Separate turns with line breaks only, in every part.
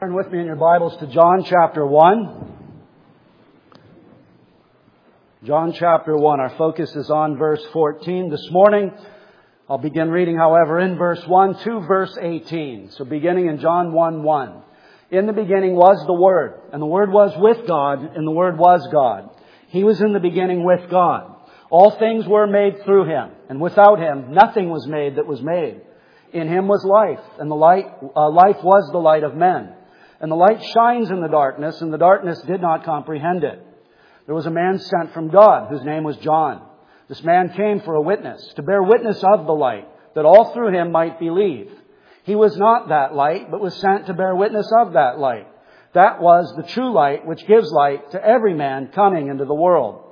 Turn with me in your Bibles to John chapter 1. John chapter 1. Our focus is on verse 14 this morning. I'll begin reading, however, in verse 1 to verse 18. So beginning in John 1:1. In the beginning was the Word, and the Word was with God, and the Word was God. He was in the beginning with God. All things were made through Him, and without Him nothing was made that was made. In Him was life, and the life was the light of men. And the light shines in the darkness, and the darkness did not comprehend it. There was a man sent from God, whose name was John. This man came for a witness, to bear witness of the light, that all through him might believe. He was not that light, but was sent to bear witness of that light. That was the true light, which gives light to every man coming into the world.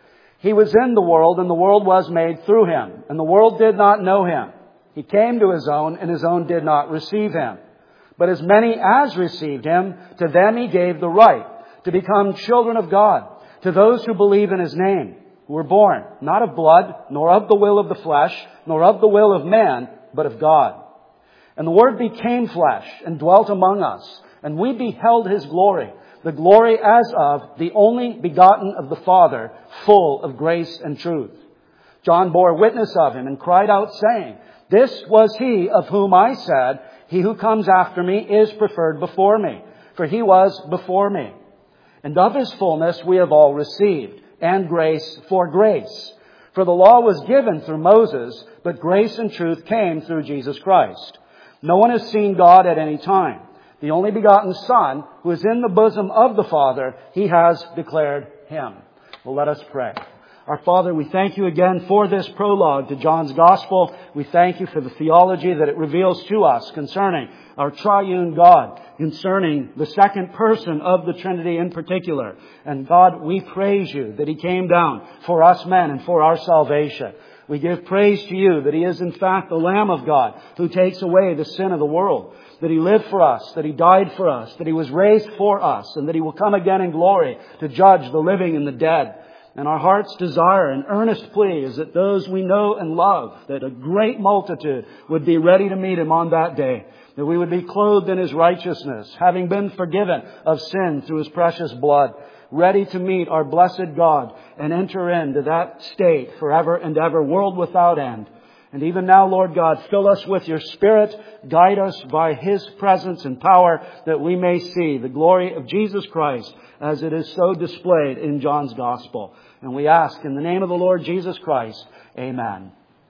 He was in the world, and the world was made through Him, and the world did not know Him. He came to His own, and His own did not receive Him. But as many as received Him, to them He gave the right to become children of God, to those who believe in His name, who were born not of blood, nor of the will of the flesh, nor of the will of man, but of God. And the Word became flesh and dwelt among us, and we beheld His glory, the glory as of the only begotten of the Father, full of grace and truth. John bore witness of Him and cried out, saying, This was He of whom I said, He who comes after me is preferred before me, for He was before me. And of His fullness we have all received, and grace for grace. For the law was given through Moses, but grace and truth came through Jesus Christ. No one has seen God at any time. The only begotten Son, who is in the bosom of the Father, He has declared Him. Well, let us pray. Our Father, we thank You again for this prologue to John's Gospel. We thank You for the theology that it reveals to us concerning our triune God, concerning the second person of the Trinity in particular. And God, we praise You that He came down for us men and for our salvation. We give praise to You that He is in fact the Lamb of God who takes away the sin of the world, that He lived for us, that He died for us, that He was raised for us, and that He will come again in glory to judge the living and the dead. And our heart's desire and earnest plea is that those we know and love, that a great multitude would be ready to meet Him on that day, that we would be clothed in His righteousness, having been forgiven of sin through His precious blood, ready to meet our blessed God and enter into that state forever and ever, world without end. And even now, Lord God, fill us with Your Spirit, guide us by His presence and power, that we may see the glory of Jesus Christ as it is so displayed in John's Gospel. And we ask in the name of the Lord Jesus Christ, Amen.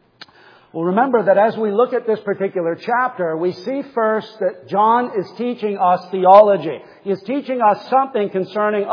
Well, remember that as we look at this particular chapter, we see first that John is teaching us theology. He is teaching us something concerning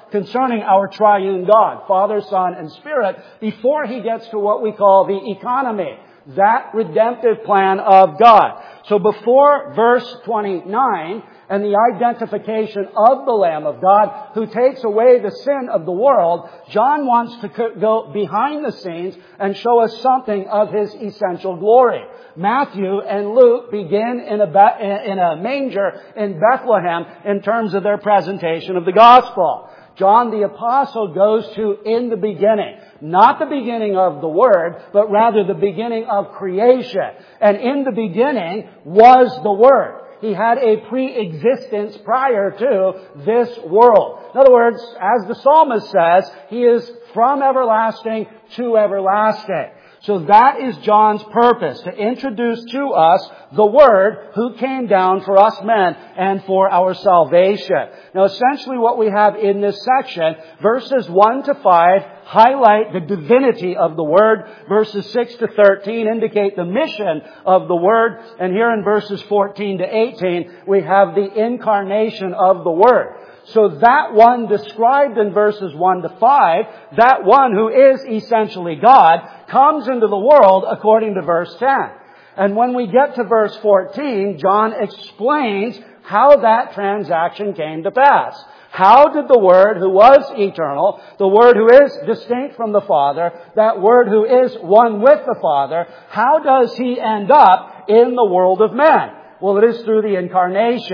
our triune God, Father, Son, and Spirit, before he gets to what we call the economy, that redemptive plan of God. So before verse 29 and the identification of the Lamb of God who takes away the sin of the world, John wants to go behind the scenes and show us something of His essential glory. Matthew and Luke begin in a manger in Bethlehem in terms of their presentation of the gospel. John the Apostle goes to in the beginning. Not the beginning of the Word, but rather the beginning of creation. And in the beginning was the Word. He had a pre-existence prior to this world. In other words, as the psalmist says, He is from everlasting to everlasting. So that is John's purpose, to introduce to us the Word who came down for us men and for our salvation. Now essentially what we have in this section, verses 1 to 5 highlight the divinity of the Word. Verses 6 to 13 indicate the mission of the Word. And here in verses 14 to 18 we have the incarnation of the Word. So that one described in verses 1 to 5, that one who is essentially God, comes into the world according to verse 10. And when we get to verse 14, John explains how that transaction came to pass. How did the Word who was eternal, the Word who is distinct from the Father, that Word who is one with the Father, how does He end up in the world of men? Well, it is through the incarnation.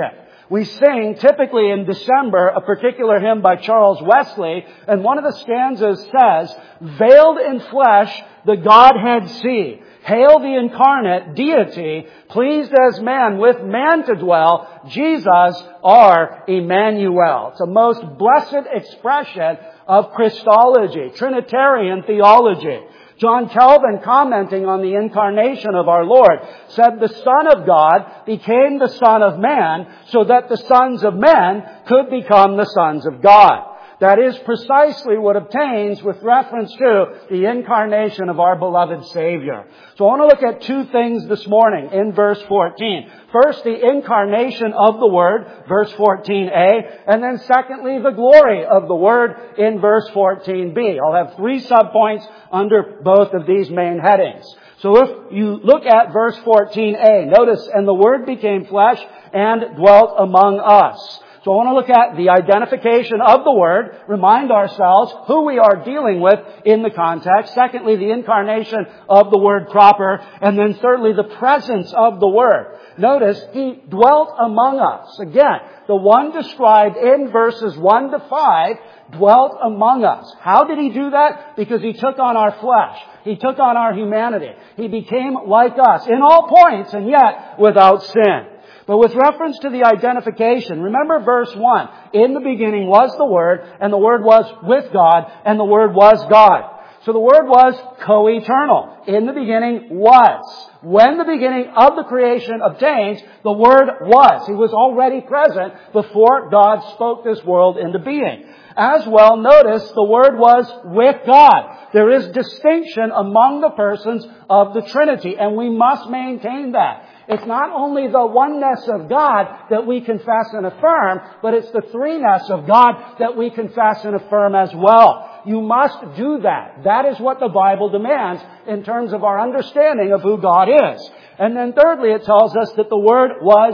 We sing, typically in December, a particular hymn by Charles Wesley, and one of the stanzas says, "Veiled in flesh, the Godhead see. Hail the incarnate deity, pleased as man with man to dwell, Jesus our Emmanuel." It's a most blessed expression of Christology, Trinitarian theology. John Calvin, commenting on the incarnation of our Lord, said the Son of God became the Son of Man so that the sons of men could become the sons of God. That is precisely what obtains with reference to the incarnation of our beloved Savior. So I want to look at two things this morning in verse 14. First, the incarnation of the Word, verse 14a, and then secondly, the glory of the Word in verse 14b. I'll have three subpoints under both of these main headings. So if you look at verse 14a, notice, "And the Word became flesh and dwelt among us." So I want to look at the identification of the Word, remind ourselves who we are dealing with in the context. Secondly, the incarnation of the Word proper. And then thirdly, the presence of the Word. Notice, He dwelt among us. Again, the one described in verses 1 to 5 dwelt among us. How did He do that? Because He took on our flesh. He took on our humanity. He became like us in all points and yet without sin. But with reference to the identification, remember verse 1. "In the beginning was the Word, and the Word was with God, and the Word was God." So the Word was co-eternal. In the beginning was. When the beginning of the creation obtains, the Word was. He was already present before God spoke this world into being. As well, notice the Word was with God. There is distinction among the persons of the Trinity, and we must maintain that. It's not only the oneness of God that we confess and affirm, but it's the threeness of God that we confess and affirm as well. You must do that. That is what the Bible demands in terms of our understanding of who God is. And then thirdly, it tells us that the Word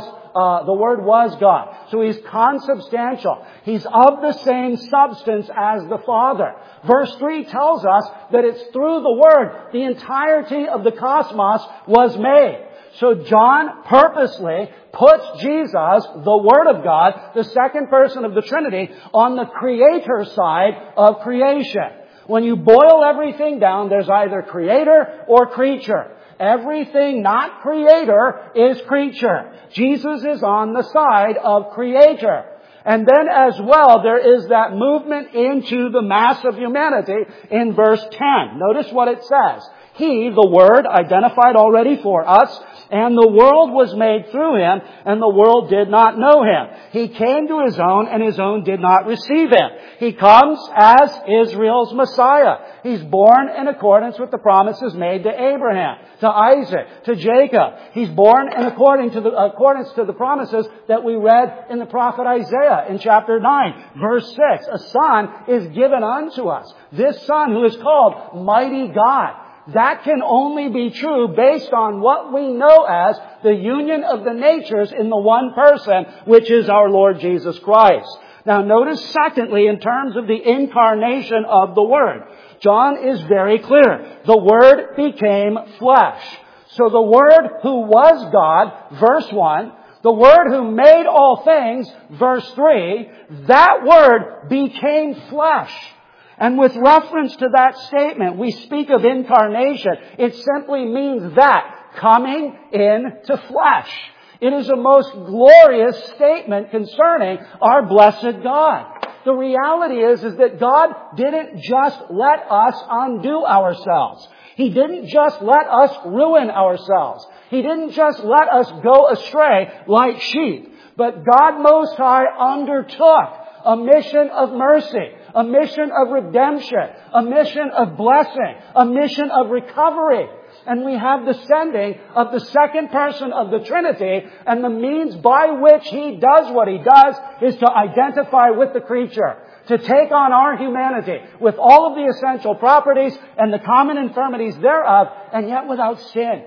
was God. So He's consubstantial. He's of the same substance as the Father. Verse 3 tells us that it's through the Word the entirety of the cosmos was made. So John purposely puts Jesus, the Word of God, the second person of the Trinity, on the creator side of creation. When you boil everything down, there's either creator or creature. Everything not creator is creature. Jesus is on the side of creator. And then as well, there is that movement into the mass of humanity in verse 10. Notice what it says. He, the Word, identified already for us, and the world was made through Him, and the world did not know Him. He came to His own, and His own did not receive Him. He comes as Israel's Messiah. He's born in accordance with the promises made to Abraham, to Isaac, to Jacob. He's born in accordance to the promises that we read in the prophet Isaiah in chapter 9, verse 6. A son is given unto us. This son who is called Mighty God. That can only be true based on what we know as the union of the natures in the one person, which is our Lord Jesus Christ. Now notice secondly, in terms of the incarnation of the Word, John is very clear. The Word became flesh. So the Word who was God, verse 1, the Word who made all things, verse 3, that Word became flesh. And with reference to that statement, we speak of incarnation. It simply means that, coming into flesh. It is a most glorious statement concerning our blessed God. The reality is that God didn't just let us undo ourselves. He didn't just let us ruin ourselves. He didn't just let us go astray like sheep. But God Most High undertook a mission of mercy, a mission of redemption, a mission of blessing, a mission of recovery. And we have the sending of the second person of the Trinity, and the means by which He does what He does is to identify with the creature, to take on our humanity with all of the essential properties and the common infirmities thereof, and yet without sin.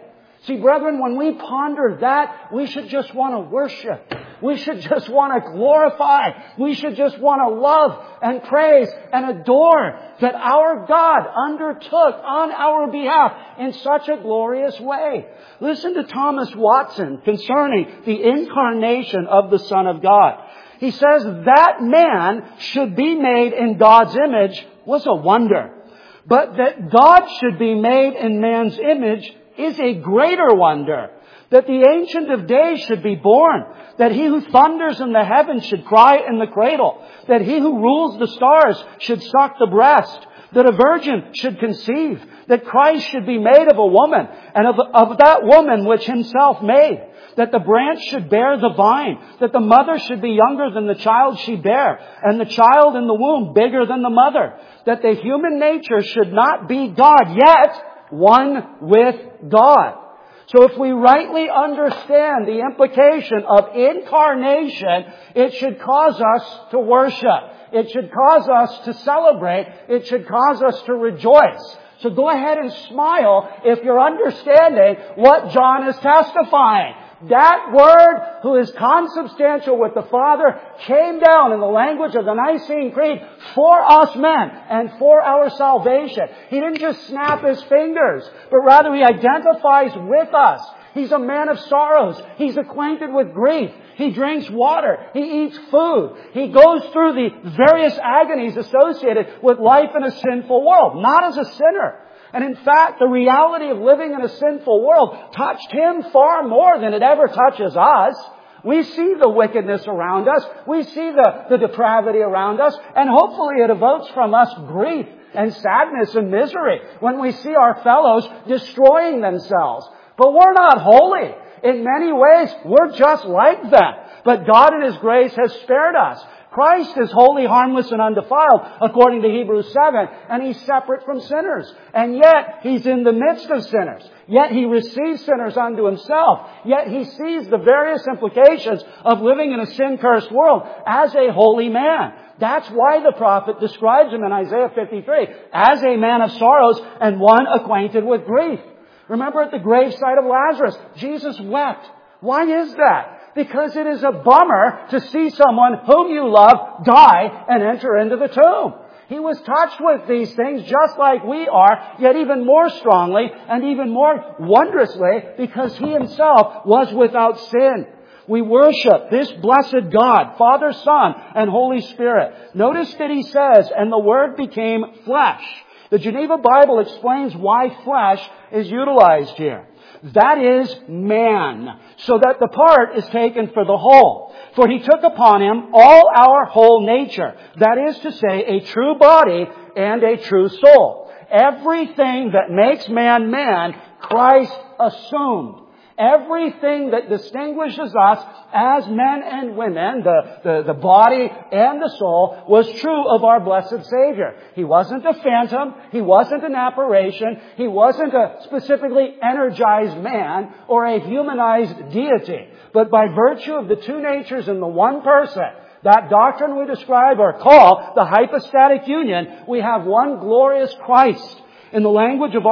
See, brethren, when we ponder that, we should just want to worship. We should just want to glorify. We should just want to love and praise and adore that our God undertook on our behalf in such a glorious way. Listen to Thomas Watson concerning the incarnation of the Son of God. He says that man should be made in God's image was a wonder. But that God should be made in man's image is a greater wonder. That the Ancient of Days should be born. That He who thunders in the heavens should cry in the cradle. That He who rules the stars should suck the breast. That a virgin should conceive. That Christ should be made of a woman, and of that woman which Himself made. That the branch should bear the vine. That the mother should be younger than the child she bare. And the child in the womb bigger than the mother. That the human nature should not be God, yet one with God. So if we rightly understand the implication of incarnation, it should cause us to worship. It should cause us to celebrate. It should cause us to rejoice. So go ahead and smile if you're understanding what John is testifying. That Word, who is consubstantial with the Father, came down in the language of the Nicene Creed for us men and for our salvation. He didn't just snap His fingers, but rather He identifies with us. He's a man of sorrows. He's acquainted with grief. He drinks water. He eats food. He goes through the various agonies associated with life in a sinful world, not as a sinner. And in fact, the reality of living in a sinful world touched Him far more than it ever touches us. We see the wickedness around us. We see the depravity around us. And hopefully it evokes from us grief and sadness and misery when we see our fellows destroying themselves. But we're not holy. In many ways, we're just like them. But God in His grace has spared us. Christ is holy, harmless, and undefiled, according to Hebrews 7, and He's separate from sinners. And yet, He's in the midst of sinners. Yet He receives sinners unto Himself. Yet He sees the various implications of living in a sin-cursed world as a holy man. That's why the prophet describes Him in Isaiah 53 as a man of sorrows and one acquainted with grief. Remember at the graveside of Lazarus, Jesus wept. Why is that? Because it is a bummer to see someone whom you love die and enter into the tomb. He was touched with these things just like we are, yet even more strongly and even more wondrously because He Himself was without sin. We worship this blessed God, Father, Son, and Holy Spirit. Notice that He says, and the Word became flesh. The Geneva Bible explains why flesh is utilized here. That is man, so that the part is taken for the whole. For He took upon Him all our whole nature. That is to say, a true body and a true soul. Everything that makes man man, Christ assumed. Everything that distinguishes us as men and women, the body and the soul, was true of our blessed Savior. He wasn't a phantom. He wasn't an apparition. He wasn't a specifically energized man or a humanized deity. But by virtue of the two natures in the one person, that doctrine we describe or call the hypostatic union, we have one glorious Christ. In the language of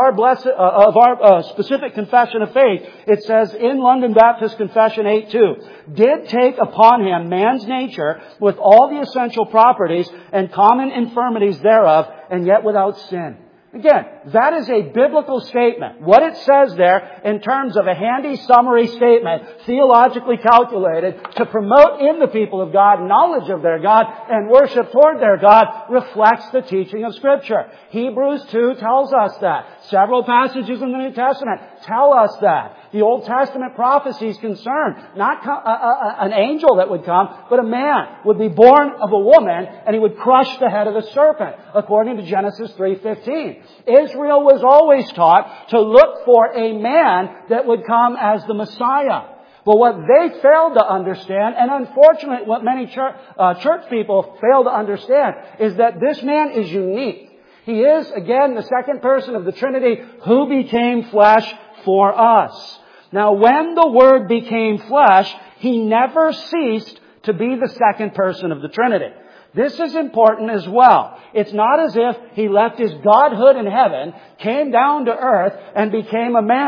our specific confession of faith, it says in London Baptist Confession 8:2, did take upon Him man's nature with all the essential properties and common infirmities thereof, and yet without sin. Again, that is a biblical statement. What it says there in terms of a handy summary statement, theologically calculated to promote in the people of God knowledge of their God and worship toward their God, reflects the teaching of Scripture. Hebrews 2 tells us that. Several passages in the New Testament tell us that. The Old Testament prophecies concern not an angel that would come, but a man would be born of a woman, and he would crush the head of the serpent, according to Genesis 3:15. Israel was always taught to look for a man that would come as the Messiah. But what they failed to understand, and unfortunately what many church people fail to understand, is that this man is unique. He is, again, the second person of the Trinity who became flesh for us. Now, when the Word became flesh, He never ceased to be the second person of the Trinity. This is important as well. It's not as if He left His godhood in heaven, came down to earth, and became a man.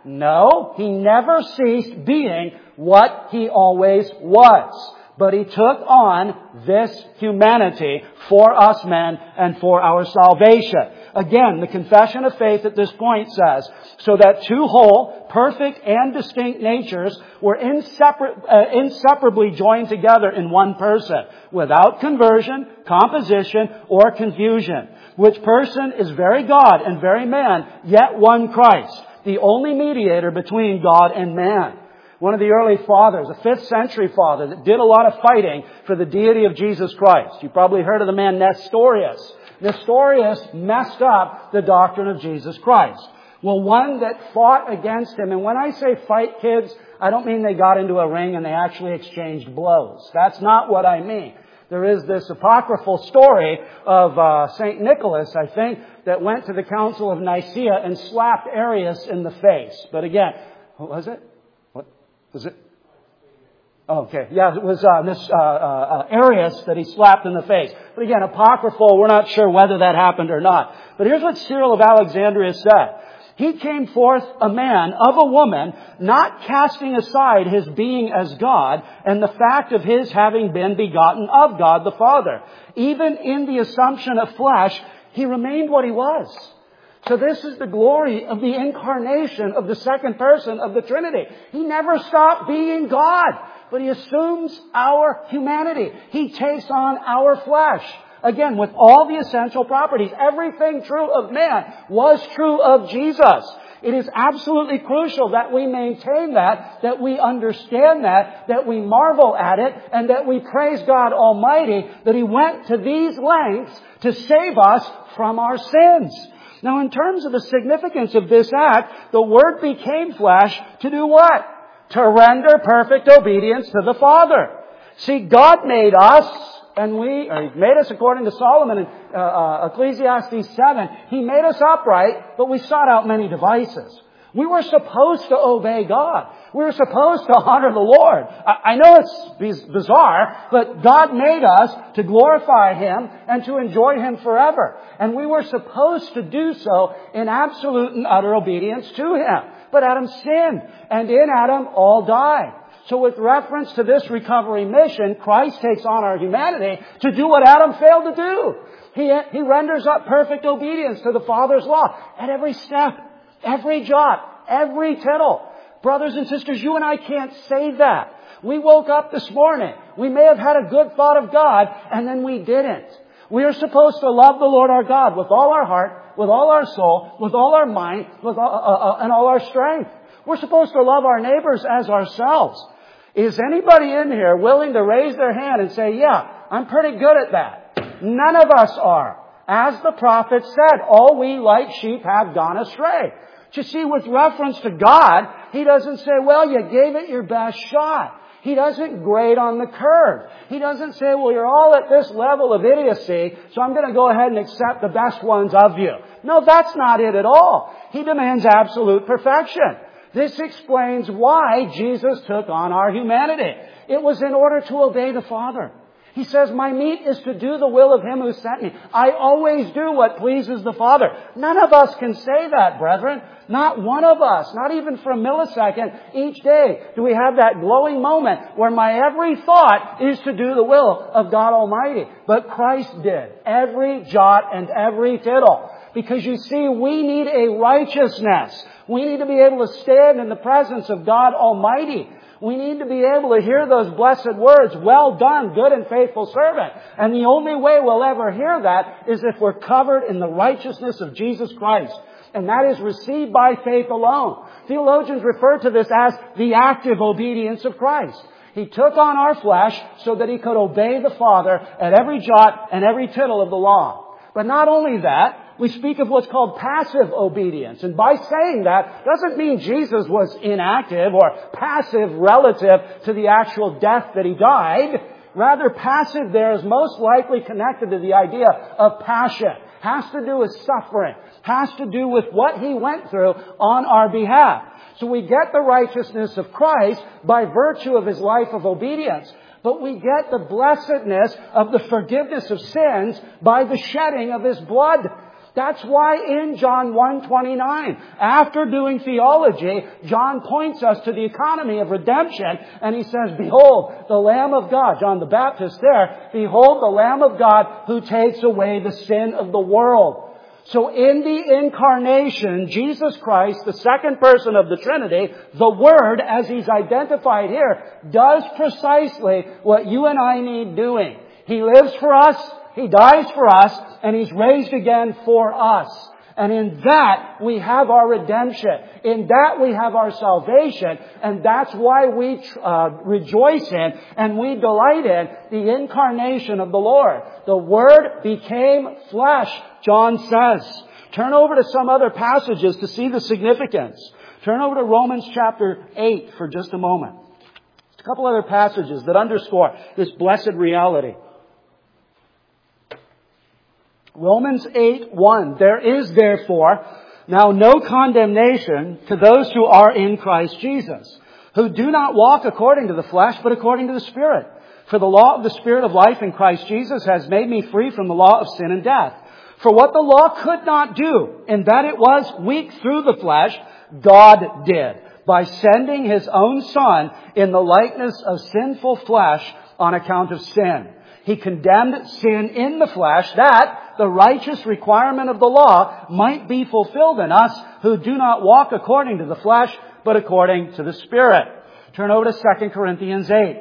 No, He never ceased being what He always was. But He took on this humanity for us men and for our salvation. Again, the confession of faith at this point says, so that two whole, perfect, and distinct natures were inseparably joined together in one person, without conversion, composition, or confusion. Which person is very God and very man, yet one Christ, the only mediator between God and man. One of the early fathers, a 5th century father that did a lot of fighting for the deity of Jesus Christ. You probably heard of the man Nestorius. Nestorius messed up the doctrine of Jesus Christ. Well, one that fought against him, and when I say fight, kids, I don't mean they got into a ring and they actually exchanged blows. That's not what I mean. There is this apocryphal story of St. Nicholas, I think, that went to the Council of Nicaea and slapped Arius in the face. But again, what was it? Was it? Oh, okay. Yeah, it was Arius that he slapped in the face. But again, apocryphal, we're not sure whether that happened or not. But here's what Cyril of Alexandria said. He came forth a man of a woman, not casting aside his being as God and the fact of his having been begotten of God the Father. Even in the assumption of flesh, he remained what he was. So this is the glory of the incarnation of the second person of the Trinity. He never stopped being God, but He assumes our humanity. He takes on our flesh. Again, with all the essential properties. Everything true of man was true of Jesus. It is absolutely crucial that we maintain that we understand that we marvel at it, and that we praise God Almighty that He went to these lengths to save us from our sins. Now, in terms of the significance of this act, the Word became flesh to do what? To render perfect obedience to the Father. See, God made us, and He made us according to Solomon in Ecclesiastes 7. He made us upright, but we sought out many devices. We were supposed to obey God. We were supposed to honor the Lord. I know it's bizarre, but God made us to glorify Him and to enjoy Him forever. And we were supposed to do so in absolute and utter obedience to Him. But Adam sinned, and in Adam all died. So with reference to this recovery mission, Christ takes on our humanity to do what Adam failed to do. He renders up perfect obedience to the Father's law at every step, every jot, every tittle. Brothers and sisters, you and I can't say that. We woke up this morning. We may have had a good thought of God, and then we didn't. We are supposed to love the Lord our God with all our heart, with all our soul, with all our mind, and all our strength. We're supposed to love our neighbors as ourselves. Is anybody in here willing to raise their hand and say, yeah, I'm pretty good at that? None of us are. As the prophet said, all we like sheep have gone astray. But you see, with reference to God, He doesn't say, well, you gave it your best shot. He doesn't grade on the curve. He doesn't say, well, you're all at this level of idiocy, so I'm going to go ahead and accept the best ones of you. No, that's not it at all. He demands absolute perfection. This explains why Jesus took on our humanity. It was in order to obey the Father. He says, my meat is to do the will of Him who sent me. I always do what pleases the Father. None of us can say that, brethren. Not one of us, not even for a millisecond each day do we have that glowing moment where my every thought is to do the will of God Almighty. But Christ did. Every jot and every tittle. Because you see, we need a righteousness. We need to be able to stand in the presence of God Almighty. We need to be able to hear those blessed words, well done, good and faithful servant. And the only way we'll ever hear that is if we're covered in the righteousness of Jesus Christ. And that is received by faith alone. Theologians refer to this as the active obedience of Christ. He took on our flesh so that He could obey the Father at every jot and every tittle of the law. But not only that, we speak of what's called passive obedience. And by saying that, doesn't mean Jesus was inactive or passive relative to the actual death that He died. Rather, passive there is most likely connected to the idea of passion. Has to do with suffering. Has to do with what He went through on our behalf. So we get the righteousness of Christ by virtue of His life of obedience. But we get the blessedness of the forgiveness of sins by the shedding of His blood. That's why in John 1:29, after doing theology, John points us to the economy of redemption, and he says, behold, the Lamb of God, John the Baptist there, behold the Lamb of God who takes away the sin of the world. So in the incarnation, Jesus Christ, the second person of the Trinity, the Word, as He's identified here, does precisely what you and I need doing. He lives for us, He dies for us, and He's raised again for us. And in that we have our redemption. In that we have our salvation. And that's why we rejoice in and we delight in the incarnation of the Lord. The Word became flesh, John says. Turn over to some other passages to see the significance. Turn over to Romans chapter 8 for just a moment. A couple other passages that underscore this blessed reality. Romans 8:1. There is therefore now no condemnation to those who are in Christ Jesus, who do not walk according to the flesh, but according to the Spirit. For the law of the Spirit of life in Christ Jesus has made me free from the law of sin and death. For what the law could not do, in that it was weak through the flesh, God did, by sending His own Son in the likeness of sinful flesh on account of sin. He condemned sin in the flesh, that the righteous requirement of the law might be fulfilled in us who do not walk according to the flesh, but according to the Spirit. Turn over to 2 Corinthians 8.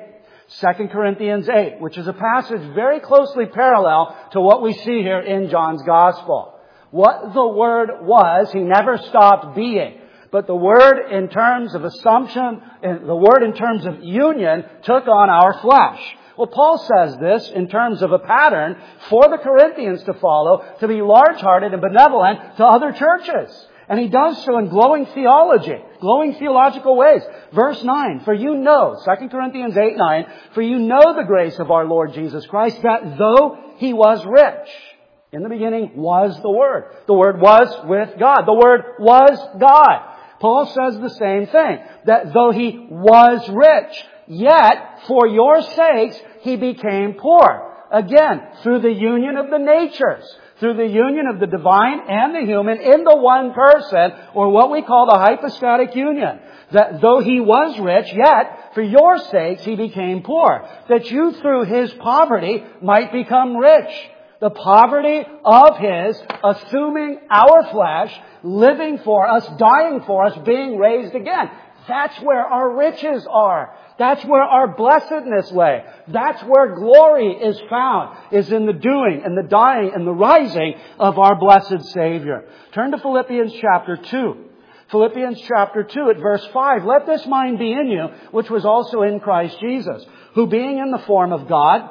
2 Corinthians 8, which is a passage very closely parallel to what we see here in John's Gospel. What the Word was, He never stopped being. But the Word in terms of assumption, the Word in terms of union, took on our flesh. Well, Paul says this in terms of a pattern for the Corinthians to follow, to be large-hearted and benevolent to other churches. And he does so in glowing theology, glowing theological ways. Verse 9, for you know, 2 Corinthians 8:9, for you know the grace of our Lord Jesus Christ, that though He was rich, in the beginning was the Word. The Word was with God. The Word was God. Paul says the same thing, that though He was rich, yet, for your sakes, He became poor. Again, through the union of the natures, through the union of the divine and the human in the one person, or what we call the hypostatic union. That though He was rich, yet, for your sakes, He became poor. That you through His poverty might become rich. The poverty of His, assuming our flesh, living for us, dying for us, being raised again. That's where our riches are. That's where our blessedness lay. That's where glory is found, is in the doing and the dying and the rising of our blessed Savior. Turn to Philippians chapter 2. Philippians chapter 2 at verse 5. Let this mind be in you, which was also in Christ Jesus, who being in the form of God,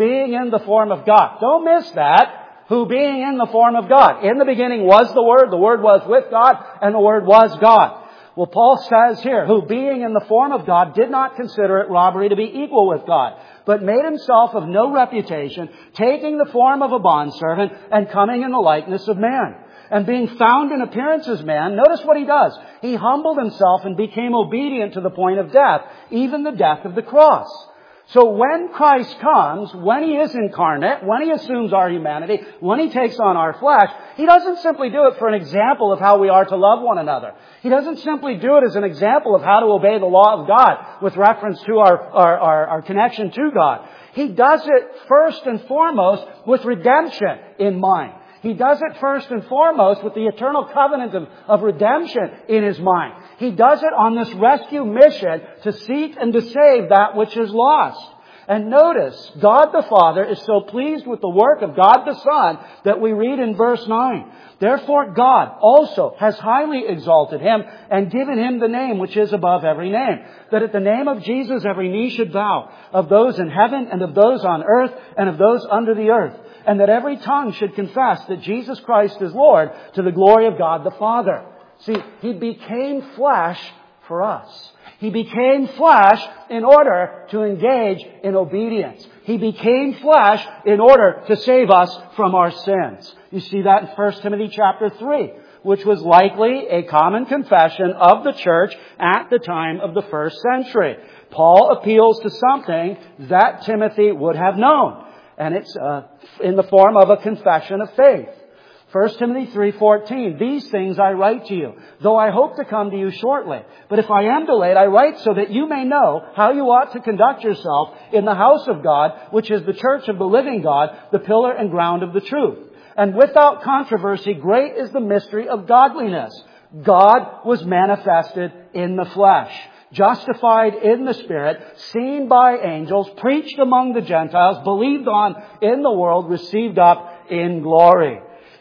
Don't miss that. Who being in the form of God. In the beginning was the Word was with God, and the Word was God. Well, Paul says here, who being in the form of God did not consider it robbery to be equal with God, but made Himself of no reputation, taking the form of a bondservant and coming in the likeness of man. And being found in appearance as man, notice what He does. He humbled Himself and became obedient to the point of death, even the death of the cross. So when Christ comes, when He is incarnate, when He assumes our humanity, when He takes on our flesh, He doesn't simply do it for an example of how we are to love one another. He doesn't simply do it as an example of how to obey the law of God with reference to our connection to God. He does it first and foremost with redemption in mind. He does it first and foremost with the eternal covenant of redemption in His mind. He does it on this rescue mission to seek and to save that which is lost. And notice, God the Father is so pleased with the work of God the Son that we read in verse 9. Therefore God also has highly exalted Him and given Him the name which is above every name, that at the name of Jesus every knee should bow, of those in heaven and of those on earth and of those under the earth, and that every tongue should confess that Jesus Christ is Lord, to the glory of God the Father. See, He became flesh for us. He became flesh in order to engage in obedience. He became flesh in order to save us from our sins. You see that in 1 Timothy chapter 3, which was likely a common confession of the church at the time of the first century. Paul appeals to something that Timothy would have known, and it's in the form of a confession of faith. 1 Timothy 3:14, these things I write to you, though I hope to come to you shortly. But if I am delayed, I write so that you may know how you ought to conduct yourself in the house of God, which is the church of the living God, the pillar and ground of the truth. And without controversy, great is the mystery of godliness. God was manifested in the flesh, justified in the Spirit, seen by angels, preached among the Gentiles, believed on in the world, received up in glory.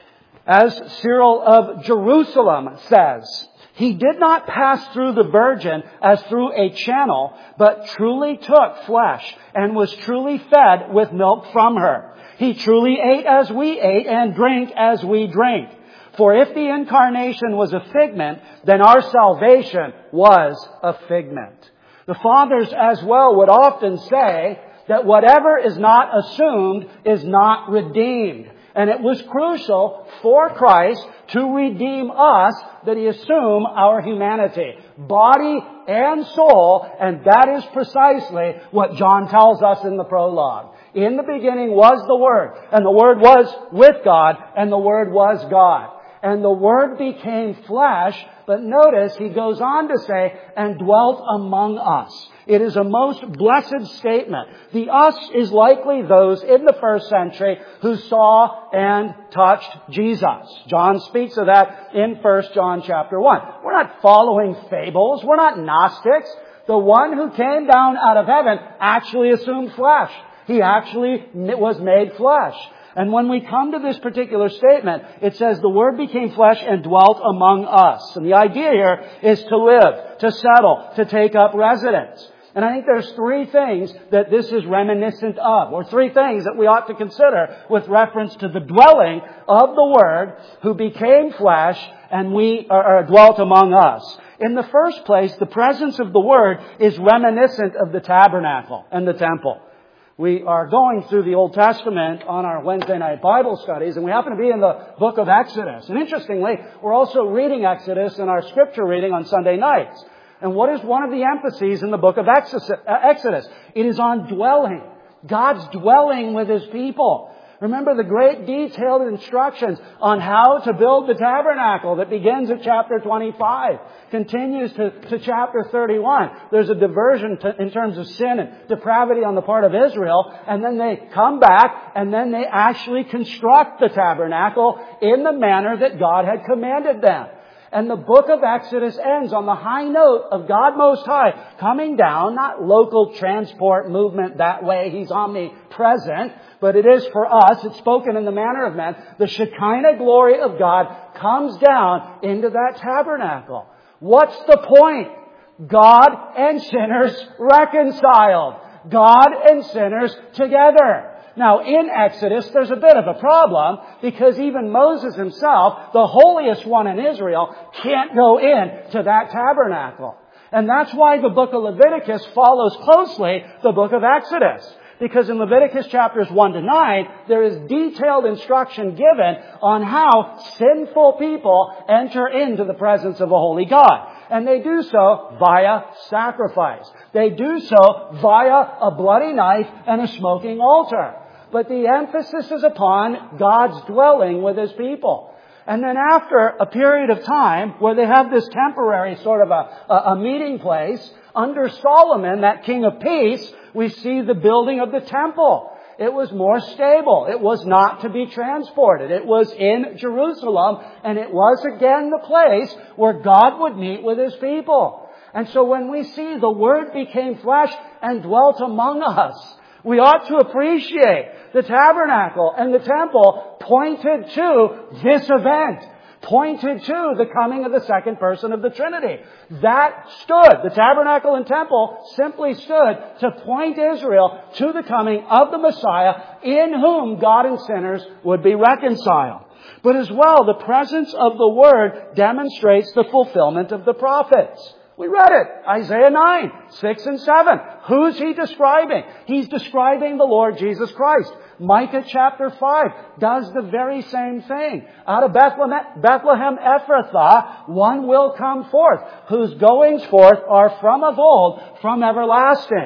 As Cyril of Jerusalem says, He did not pass through the Virgin as through a channel, but truly took flesh and was truly fed with milk from her. He truly ate as we ate and drank as we drank. For if the incarnation was a figment, then our salvation was a figment. The fathers as well would often say that whatever is not assumed is not redeemed. And it was crucial for Christ to redeem us that He assume our humanity, body and soul, and that is precisely what John tells us in the prologue. In the beginning was the Word, and the Word was with God, and the Word was God. And the Word became flesh, but notice he goes on to say, and dwelt among us. It is a most blessed statement. The us is likely those in the first century who saw and touched Jesus. John speaks of that in 1 John chapter 1. We're not following fables. We're not Gnostics. The one who came down out of heaven actually assumed flesh. He actually was made flesh. And when we come to this particular statement, it says the Word became flesh and dwelt among us. And the idea here is to live, to settle, to take up residence. And I think there's three things that this is reminiscent of, or three things that we ought to consider with reference to the dwelling of the Word who became flesh and dwelt among us. In the first place, the presence of the Word is reminiscent of the tabernacle and the temple. We are going through the Old Testament on our Wednesday night Bible studies, and we happen to be in the book of Exodus. And interestingly, we're also reading Exodus in our scripture reading on Sunday nights. And what is one of the emphases in the book of Exodus? It is on dwelling. God's dwelling with His people. Remember the great detailed instructions on how to build the tabernacle that begins at chapter 25, continues to chapter 31. There's a diversion in terms of sin and depravity on the part of Israel, and then they come back and then they actually construct the tabernacle in the manner that God had commanded them. And the book of Exodus ends on the high note of God Most High coming down, not local transport movement that way. He's omnipresent. But it is for us, it's spoken in the manner of men, the Shekinah glory of God comes down into that tabernacle. What's the point? God and sinners reconciled. God and sinners together. Now, in Exodus, there's a bit of a problem because even Moses himself, the holiest one in Israel, can't go in to that tabernacle. And that's why the book of Leviticus follows closely the book of Exodus. Because in Leviticus chapters 1 to 9, there is detailed instruction given on how sinful people enter into the presence of a holy God. And they do so via sacrifice. They do so via a bloody knife and a smoking altar. But the emphasis is upon God's dwelling with His people. And then after a period of time where they have this temporary sort of a meeting place, under Solomon, that king of peace, we see the building of the temple. It was more stable. It was not to be transported. It was in Jerusalem, and it was again the place where God would meet with His people. And so when we see the Word became flesh and dwelt among us, we ought to appreciate the tabernacle and the temple pointed to this event, pointed to the coming of the second person of the Trinity. That stood, the tabernacle and temple simply stood to point Israel to the coming of the Messiah in whom God and sinners would be reconciled. But as well, the presence of the Word demonstrates the fulfillment of the prophets. We read it. Isaiah 9, 6 and 7. Who's he describing? He's describing the Lord Jesus Christ. Micah chapter 5 does the very same thing. Out of Bethlehem Ephrathah, one will come forth, whose goings forth are from of old, from everlasting.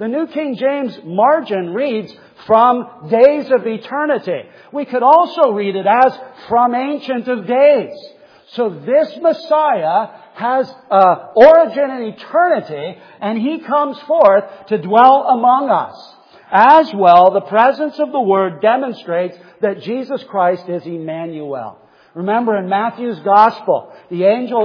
The New King James margin reads, from days of eternity. We could also read it as from Ancient of Days. So this Messiah has origin in eternity, and He comes forth to dwell among us. As well, the presence of the Word demonstrates that Jesus Christ is Emmanuel. Remember in Matthew's Gospel, the angel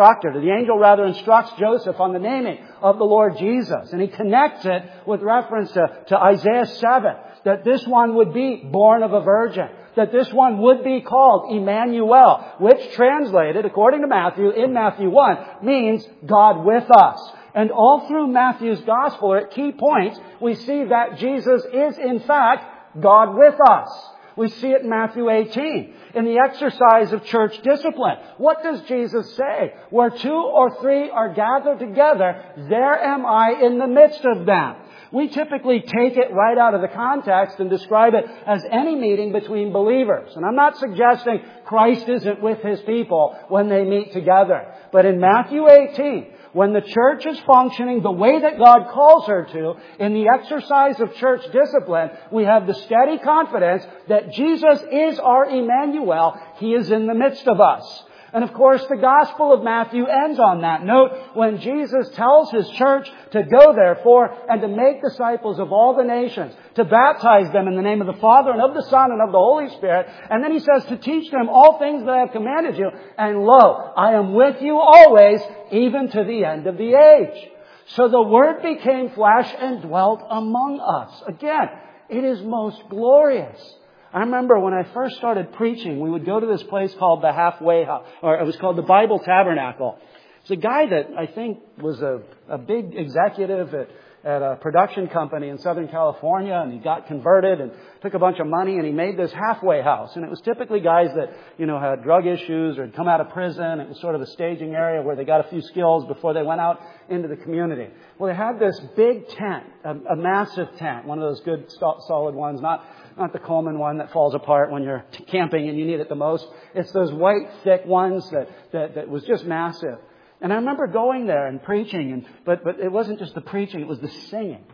instructs Joseph on the naming of the Lord Jesus. And he connects it with reference to Isaiah 7, that this one would be born of a virgin, that this one would be called Emmanuel, which translated, according to Matthew, in Matthew 1, means God with us. And all through Matthew's Gospel, at key points, we see that Jesus is, in fact, God with us. We see it in Matthew 18, in the exercise of church discipline. What does Jesus say? Where 2 or 3 are gathered together, there am I in the midst of them. We typically take it right out of the context and describe it as any meeting between believers. And I'm not suggesting Christ isn't with His people when they meet together. But in Matthew 18, when the church is functioning the way that God calls her to, in the exercise of church discipline, we have the steady confidence that Jesus is our Emmanuel. He is in the midst of us. And of course, the Gospel of Matthew ends on that note when Jesus tells His church to go therefore and to make disciples of all the nations, to baptize them in the name of the Father and of the Son and of the Holy Spirit. And then He says to teach them all things that I have commanded you. And lo, I am with you always, even to the end of the age. So the Word became flesh and dwelt among us. Again, it is most glorious. I remember when I first started preaching, we would go to this place called the Halfway House, or it was called the Bible Tabernacle. It's a guy that I think was a big executive at a production company in Southern California, and he got converted and took a bunch of money, and he made this halfway house. And it was typically guys that, had drug issues or had come out of prison. It was sort of a staging area where they got a few skills before they went out into the community. Well, they had this big tent, a massive tent, one of those good solid ones, not the Coleman one that falls apart when you're camping and you need it the most. It's those white, thick ones that was just massive. And I remember going there and preaching, but it wasn't just the preaching, it was the singing.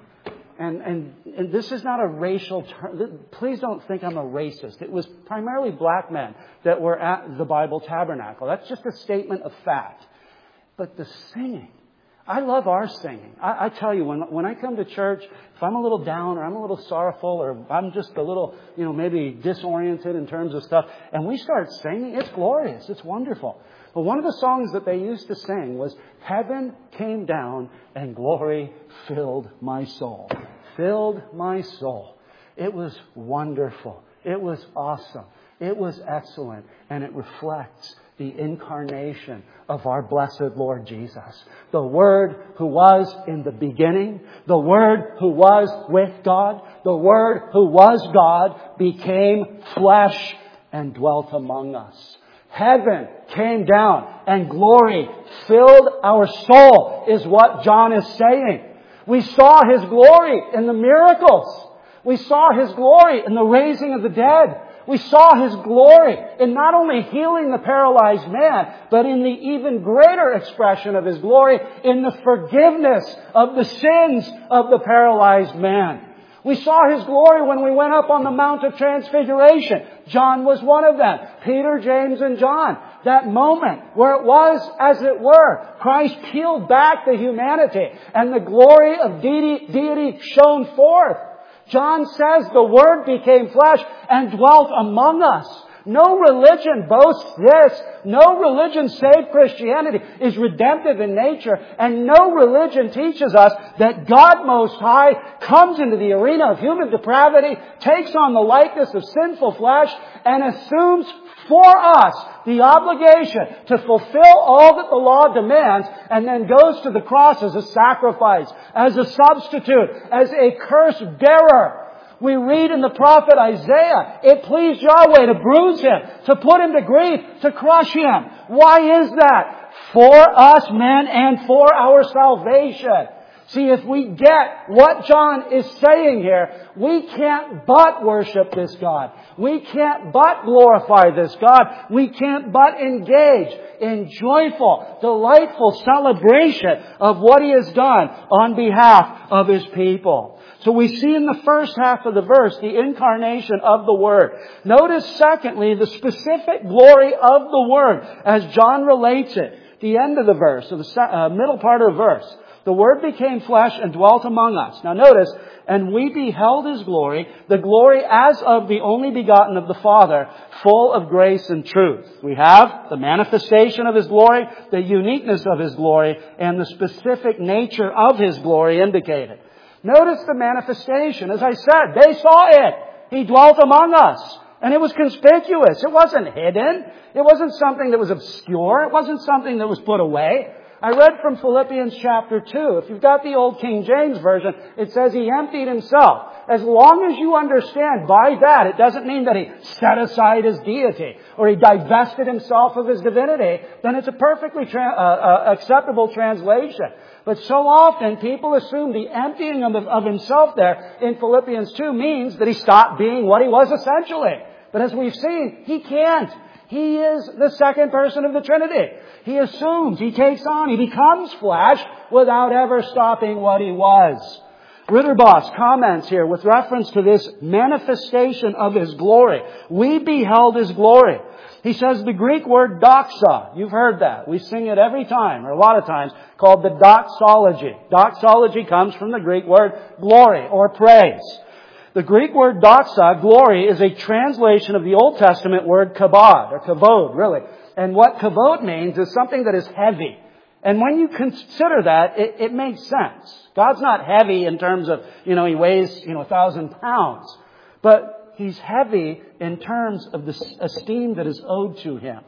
And this is not a racial term. Please don't think I'm a racist. It was primarily black men that were at the Bible Tabernacle. That's just a statement of fact. But the singing, I love our singing. I tell you, when I come to church, if I'm a little down or I'm a little sorrowful or I'm just a little, maybe disoriented in terms of stuff, and we start singing, it's glorious. It's wonderful. But one of the songs that they used to sing was, heaven came down and glory filled my soul. Filled my soul. It was wonderful. It was awesome. It was excellent. And it reflects the incarnation of our blessed Lord Jesus. The Word who was in the beginning, the Word who was with God, the Word who was God became flesh and dwelt among us. Heaven came down and glory filled our soul is what John is saying. We saw His glory in the miracles. We saw His glory in the raising of the dead. We saw His glory in not only healing the paralyzed man, but in the even greater expression of His glory in the forgiveness of the sins of the paralyzed man. We saw His glory when we went up on the Mount of Transfiguration. John was one of them. Peter, James, and John. That moment where it was, as it were, Christ peeled back the humanity and the glory of deity shone forth. John says the Word became flesh and dwelt among us. No religion boasts this. No religion save Christianity is redemptive in nature. And no religion teaches us that God Most High comes into the arena of human depravity, takes on the likeness of sinful flesh, and assumes for us the obligation to fulfill all that the law demands, and then goes to the cross as a sacrifice, as a substitute, as a curse bearer. We read in the prophet Isaiah, it pleased Yahweh to bruise Him, to put Him to grief, to crush Him. Why is that? For us men and for our salvation. See, if we get what John is saying here, We can't but worship this God. We can't but glorify this God. We can't but engage in joyful, delightful celebration of what He has done on behalf of His people. So we see in the first half of the verse the incarnation of the Word. Notice, secondly, the specific glory of the Word as John relates it. The end of the verse, or the middle part of the verse. The Word became flesh and dwelt among us. Now notice, and we beheld His glory, the glory as of the only begotten of the Father, full of grace and truth. We have the manifestation of His glory, the uniqueness of His glory, and the specific nature of His glory indicated. Notice the manifestation. As I said, they saw it. He dwelt among us. And it was conspicuous. It wasn't hidden. It wasn't something that was obscure. It wasn't something that was put away. I read from Philippians chapter 2. If you've got the old King James Version, it says He emptied Himself. As long as you understand by that, it doesn't mean that He set aside His deity or He divested Himself of His divinity, then it's a perfectly acceptable translation. But so often people assume the emptying of Himself there in Philippians 2 means that He stopped being what He was essentially. But as we've seen, He can't. He is the second person of the Trinity. He assumes, He takes on, He becomes flesh without ever stopping what He was. Ritterboss comments here with reference to this manifestation of His glory. We beheld His glory. He says the Greek word doxa. You've heard that. We sing it every time, or a lot of times, called the doxology. Doxology comes from the Greek word glory or praise. The Greek word doxa, glory, is a translation of the Old Testament word kabod, or kavod, really. And what kavod means is something that is heavy. And when you consider that, it makes sense. God's not heavy in terms of, He weighs, 1,000 pounds. But He's heavy in terms of the esteem that is owed to Him.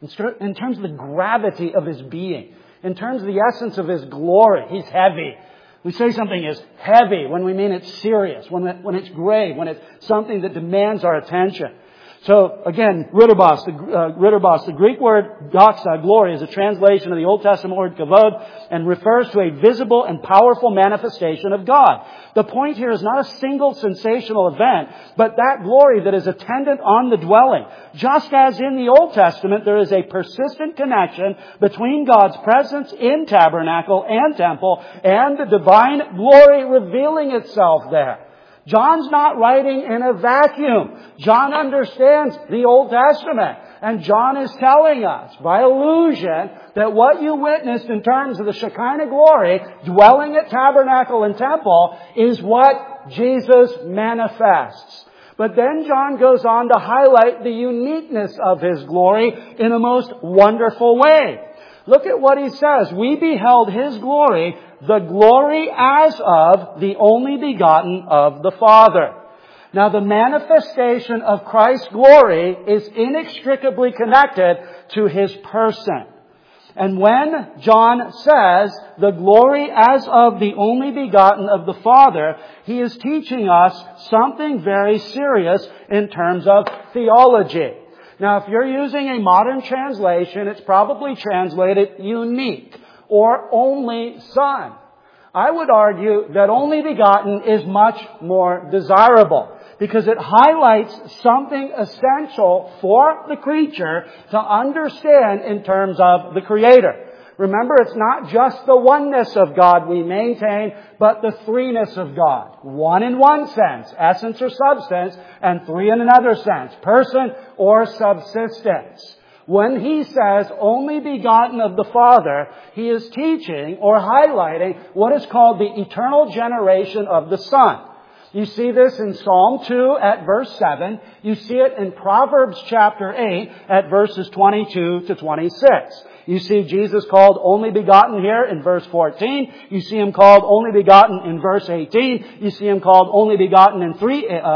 In terms of the gravity of His being. In terms of the essence of His glory. He's heavy. We say something is heavy when we mean it's serious, when it's grave, when it's something that demands our attention. So again, Ritterboss, the Greek word doxa, glory, is a translation of the Old Testament word kavod and refers to a visible and powerful manifestation of God. The point here is not a single sensational event, but that glory that is attendant on the dwelling. Just as in the Old Testament, there is a persistent connection between God's presence in tabernacle and temple and the divine glory revealing itself there. John's not writing in a vacuum. John understands the Old Testament. And John is telling us, by allusion, that what you witnessed in terms of the Shekinah glory, dwelling at tabernacle and temple, is what Jesus manifests. But then John goes on to highlight the uniqueness of His glory in a most wonderful way. Look at what he says. We beheld His glory, the glory as of the only begotten of the Father. Now the manifestation of Christ's glory is inextricably connected to His person. And when John says the glory as of the only begotten of the Father, he is teaching us something very serious in terms of theology. Now, if you're using a modern translation, it's probably translated unique or only Son. I would argue that only begotten is much more desirable because it highlights something essential for the creature to understand in terms of the Creator. Remember, it's not just the oneness of God we maintain, but the threeness of God. One in one sense, essence or substance, and three in another sense, person or subsistence. When he says only begotten of the Father, he is teaching or highlighting what is called the eternal generation of the Son. You see this in Psalm 2 at verse 7. You see it in Proverbs chapter 8 at verses 22 to 26. You see Jesus called only begotten here in verse 14. You see Him called only begotten in verse 18. You see Him called only begotten in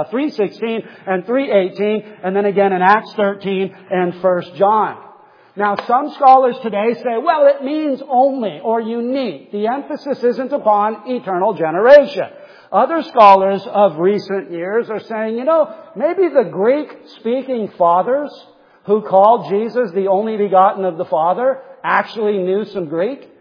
3:16 and 3:18. And then again in Acts 13 and 1 John. Now, some scholars today say, well, it means only or unique. The emphasis isn't upon eternal generation. Other scholars of recent years are saying, maybe the Greek-speaking fathers who called Jesus the only begotten of the Father actually knew some Greek.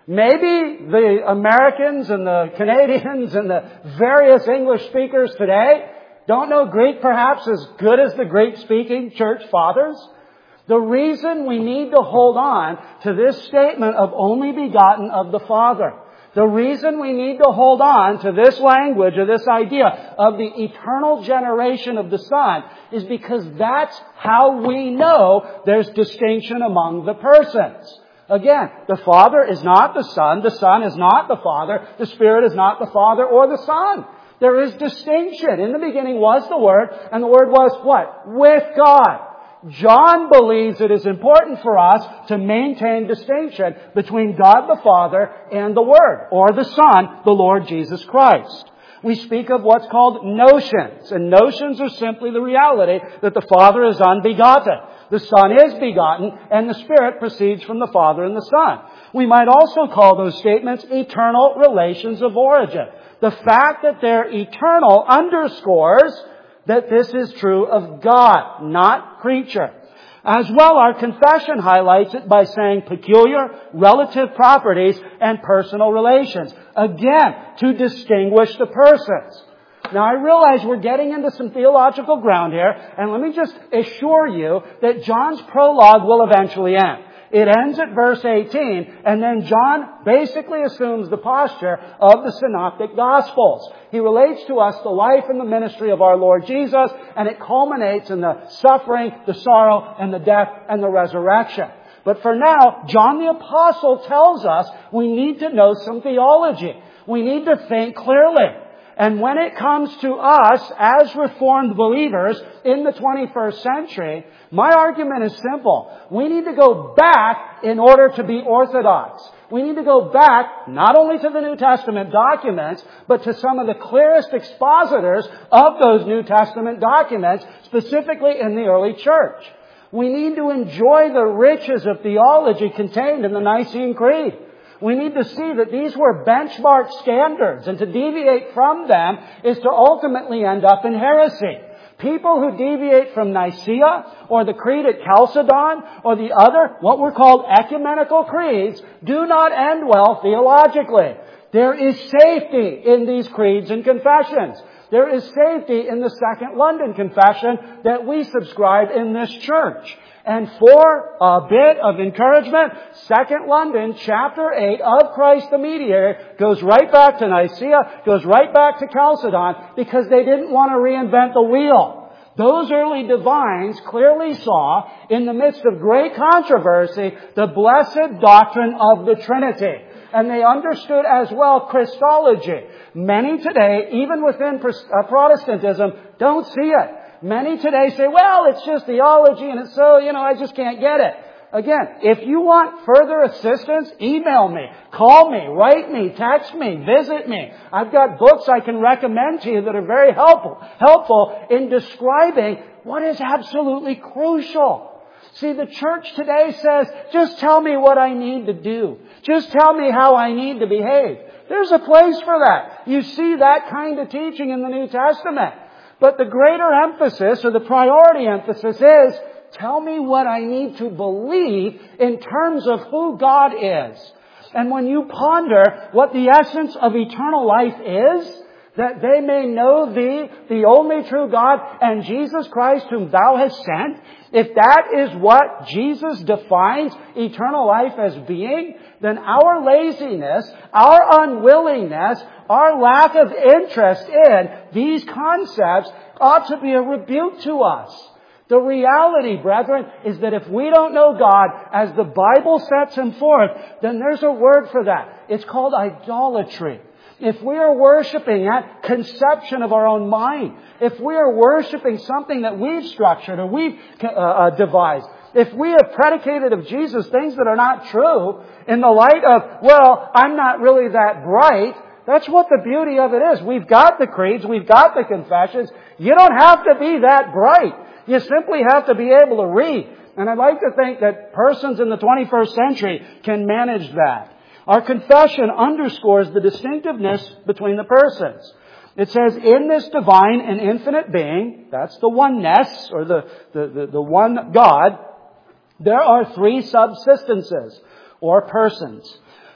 Maybe the Americans and the Canadians and the various English speakers today don't know Greek perhaps as good as the Greek-speaking church fathers. The reason we need to hold on to this statement of only begotten of the Father, the reason we need to hold on to this language or this idea of the eternal generation of the Son is because that's how we know there's distinction among the persons. Again, the Father is not the Son is not the Father, the Spirit is not the Father or the Son. There is distinction. In the beginning was the Word, and the Word was what? With God. John believes it is important for us to maintain distinction between God the Father and the Word, or the Son, the Lord Jesus Christ. We speak of what's called notions, and notions are simply the reality that the Father is unbegotten. The Son is begotten, and the Spirit proceeds from the Father and the Son. We might also call those statements eternal relations of origin. The fact that they're eternal underscores that this is true of God, not creature. As well, our confession highlights it by saying peculiar, relative properties, and personal relations. Again, to distinguish the persons. Now, I realize we're getting into some theological ground here, and let me just assure you that John's prologue will eventually end. It ends at verse 18, and then John basically assumes the posture of the Synoptic Gospels. He relates to us the life and the ministry of our Lord Jesus, and it culminates in the suffering, the sorrow, and the death, and the resurrection. But for now, John the Apostle tells us we need to know some theology. We need to think clearly. And when it comes to us as Reformed believers in the 21st century, my argument is simple. We need to go back in order to be orthodox. We need to go back not only to the New Testament documents, but to some of the clearest expositors of those New Testament documents, specifically in the early church. We need to enjoy the riches of theology contained in the Nicene Creed. We need to see that these were benchmark standards, and to deviate from them is to ultimately end up in heresy. People who deviate from Nicaea or the creed at Chalcedon or the other, what were called ecumenical creeds, do not end well theologically. There is safety in these creeds and confessions. There is safety in the Second London Confession that we subscribe in this church. And for a bit of encouragement, Second London, chapter 8 of Christ the Mediator, goes right back to Nicaea, goes right back to Chalcedon, because they didn't want to reinvent the wheel. Those early divines clearly saw, in the midst of great controversy, the blessed doctrine of the Trinity. And they understood as well Christology. Many today, even within Protestantism, don't see it. Many today say, well, it's just theology and it's so, I just can't get it. Again, if you want further assistance, email me, call me, write me, text me, visit me. I've got books I can recommend to you that are very helpful in describing what is absolutely crucial. See, the church today says, just tell me what I need to do. Just tell me how I need to behave. There's a place for that. You see that kind of teaching in the New Testament. But the greater emphasis, or the priority emphasis, is tell me what I need to believe in terms of who God is. And when you ponder what the essence of eternal life is, that they may know Thee, the only true God, and Jesus Christ whom Thou hast sent, if that is what Jesus defines eternal life as being, then our laziness, our unwillingness, our lack of interest in these concepts ought to be a rebuke to us. The reality, brethren, is that if we don't know God as the Bible sets Him forth, then there's a word for that. It's called idolatry. If we are worshiping at conception of our own mind, if we are worshiping something that we've structured or we've devised, if we have predicated of Jesus things that are not true in the light of, well, I'm not really that bright, that's what the beauty of it is. We've got the creeds, we've got the confessions. You don't have to be that bright. You simply have to be able to read. And I'd like to think that persons in the 21st century can manage that. Our confession underscores the distinctiveness between the persons. It says, in this divine and infinite being, that's the oneness, or the one God, there are three subsistences, or persons.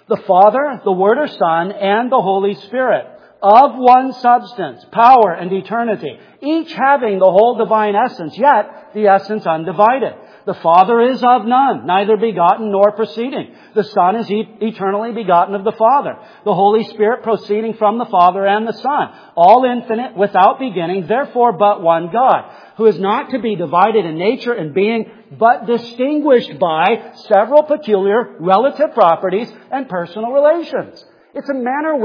The Father, the Word or Son, and the Holy Spirit, of one substance, power and eternity, each having the whole divine essence, yet the essence undivided. The Father is of none, neither begotten nor proceeding. The Son is eternally begotten of the Father. The Holy Spirit proceeding from the Father and the Son. All infinite, without beginning, therefore but one God, who is not to be divided in nature and being, but distinguished by several peculiar relative properties and personal relations. It's a manner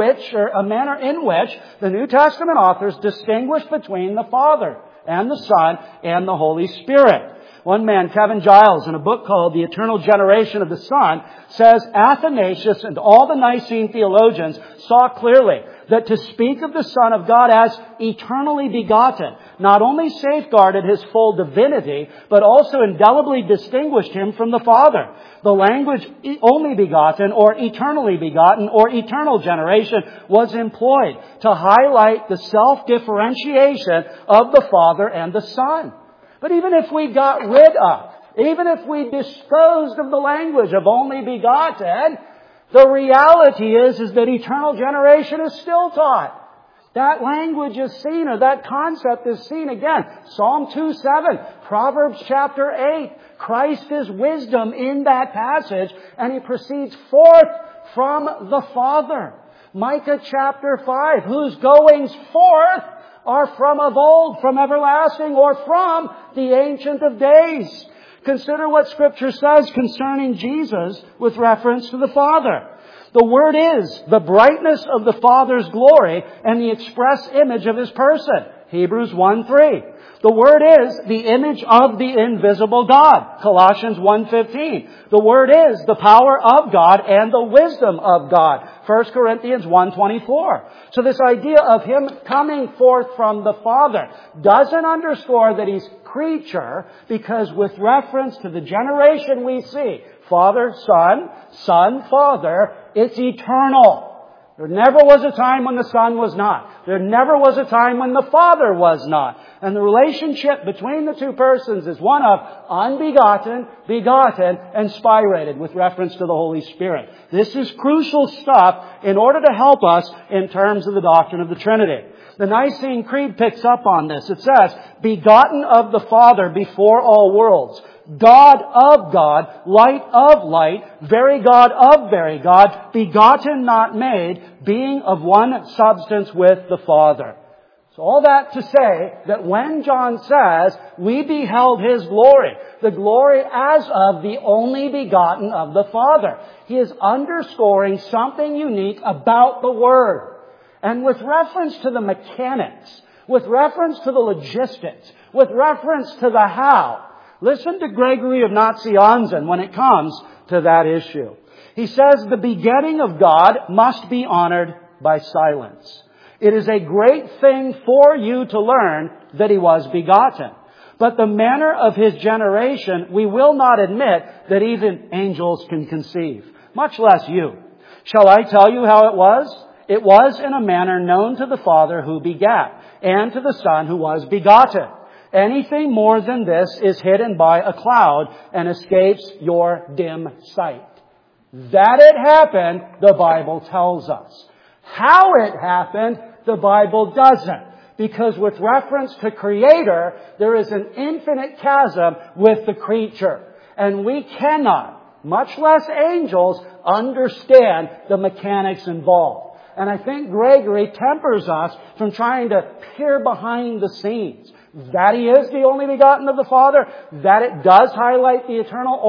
in which the New Testament authors distinguish between the Father and the Son and the Holy Spirit. One man, Kevin Giles, in a book called The Eternal Generation of the Son, says Athanasius and all the Nicene theologians saw clearly that to speak of the Son of God as eternally begotten not only safeguarded His full divinity, but also indelibly distinguished Him from the Father. The language only begotten or eternally begotten or eternal generation was employed to highlight the self-differentiation of the Father and the Son. But even if we got rid of, even if we disposed of the language of only begotten, the reality is that eternal generation is still taught. That language is seen, or that concept is seen again. Psalm 2:7, Proverbs chapter 8. Christ is wisdom in that passage, and He proceeds forth from the Father. Micah chapter 5, whose goings forth are from of old, from everlasting, or from the Ancient of Days. Consider what Scripture says concerning Jesus with reference to the Father. The Word is the brightness of the Father's glory and the express image of His person. Hebrews 1:3. The Word is the image of the invisible God. Colossians 1:15. The Word is the power of God and the wisdom of God. 1 Corinthians 1:24. So this idea of Him coming forth from the Father doesn't underscore that He's creature, because with reference to the generation we see, Father, Son, Son, Father, it's eternal. There never was a time when the Son was not. There never was a time when the Father was not. And the relationship between the two persons is one of unbegotten, begotten, and spirated with reference to the Holy Spirit. This is crucial stuff in order to help us in terms of the doctrine of the Trinity. The Nicene Creed picks up on this. It says, begotten of the Father before all worlds, God of God, light of light, very God of very God, begotten not made, being of one substance with the Father. So all that to say that when John says, we beheld His glory, the glory as of the only begotten of the Father, he is underscoring something unique about the Word. And with reference to the mechanics, with reference to the logistics, with reference to the how, listen to Gregory of Nazianzen when it comes to that issue. He says, the begetting of God must be honored by silence. It is a great thing for you to learn that He was begotten. But the manner of His generation we will not admit that even angels can conceive, much less you. Shall I tell you how it was? It was in a manner known to the Father who begat, and to the Son who was begotten. Anything more than this is hidden by a cloud and escapes your dim sight. That it happened, the Bible tells us. How it happened, the Bible doesn't. Because with reference to Creator, there is an infinite chasm with the creature. And we cannot, much less angels, understand the mechanics involved. And I think Gregory tempers us from trying to peer behind the scenes. That He is the only begotten of the Father, that it does highlight the eternal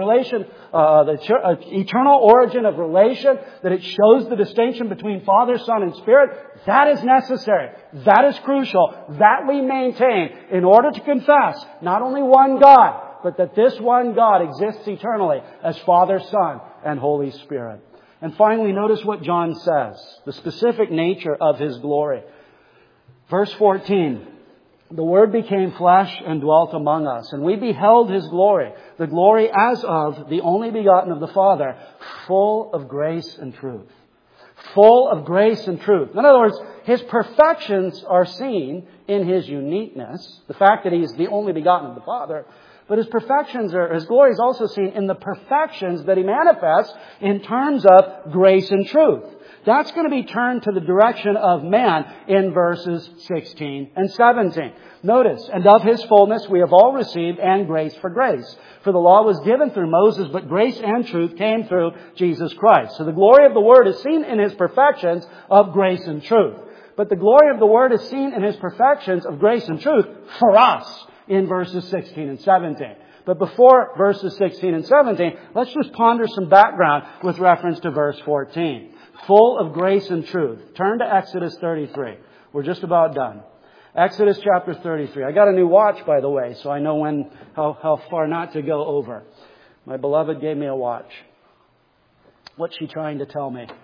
eternal origin of relation, that it shows the distinction between Father, Son, and Spirit. That is necessary. That is crucial. That we maintain in order to confess not only one God, but that this one God exists eternally as Father, Son, and Holy Spirit. And finally, notice what John says, the specific nature of His glory. Verse 14, the Word became flesh and dwelt among us, and we beheld His glory, the glory as of the only begotten of the Father, full of grace and truth. Full of grace and truth. In other words, His perfections are seen in His uniqueness, the fact that He is the only begotten of the Father, But His perfections His glory is also seen in the perfections that He manifests in terms of grace and truth. That's going to be turned to the direction of man in verses 16 and 17. Notice, and of His fullness we have all received, and grace for grace. For the law was given through Moses, but grace and truth came through Jesus Christ. So the glory of the Word is seen in His perfections of grace and truth. But the glory of the Word is seen in His perfections of grace and truth for us in verses 16 and 17. But before verses 16 and 17, let's just ponder some background with reference to verse 14. Full of grace and truth. Turn to Exodus 33. We're just about done. Exodus chapter 33. I got a new watch, by the way, so I know how far not to go over. My beloved gave me a watch. What's she trying to tell me?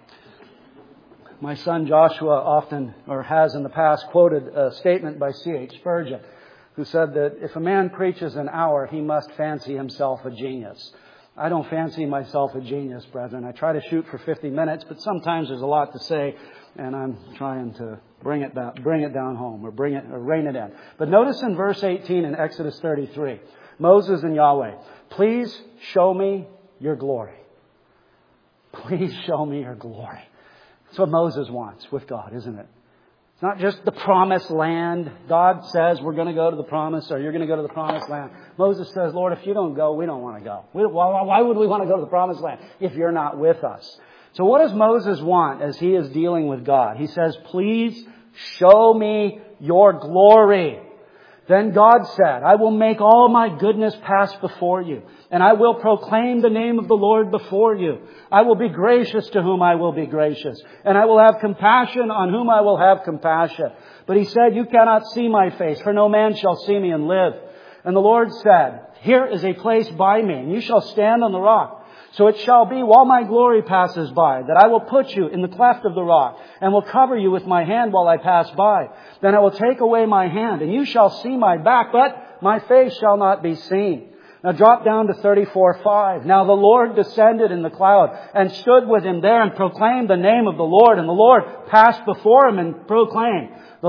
My son Joshua often, or has in the past, quoted a statement by C.H. Spurgeon, who said that if a man preaches an hour, he must fancy himself a genius. I don't fancy myself a genius, brethren. I try to shoot for 50 minutes, but sometimes there's a lot to say, and I'm trying to bring it down home, or rein it in. But notice in verse 18 in Exodus 33, Moses and Yahweh, please show me your glory. Please show me your glory. That's what Moses wants with God, isn't it? It's not just the promised land. God says we're going to go to the promise, or you're going to go to the promised land. Moses says, Lord, if you don't go, we don't want to go. Why would we want to go to the promised land if you're not with us? So what does Moses want as he is dealing with God? He says, please show me your glory. Then God said, I will make all my goodness pass before you, and I will proclaim the name of the Lord before you. I will be gracious to whom I will be gracious, and I will have compassion on whom I will have compassion. But He said, you cannot see my face, for no man shall see me and live. And the Lord said, here is a place by me, and you shall stand on the rock. So it shall be, while my glory passes by, that I will put you in the cleft of the rock, and will cover you with my hand while I pass by. Then I will take away my hand, and you shall see my back, but my face shall not be seen. Now drop down to 34:5. Now the Lord descended in the cloud, and stood with Him there, and proclaimed the name of the Lord. And the Lord passed before Him, and proclaimed, the